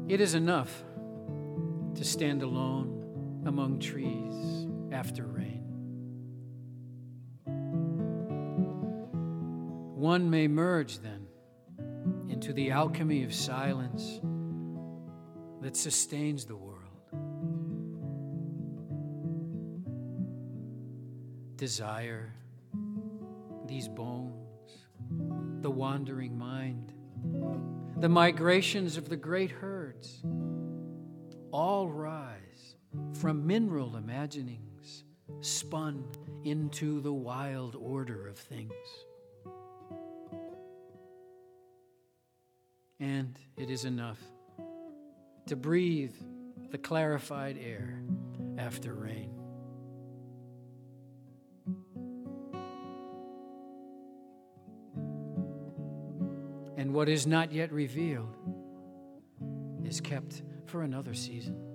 It is enough to stand alone among trees after rain. One may merge then into the alchemy of silence that sustains the world. Desire, these bones, the wandering mind, the migrations of the great herds, all rise from mineral imaginings spun into the wild order of things. And it is enough to breathe the clarified air after rain. And what is not yet revealed is kept for another season.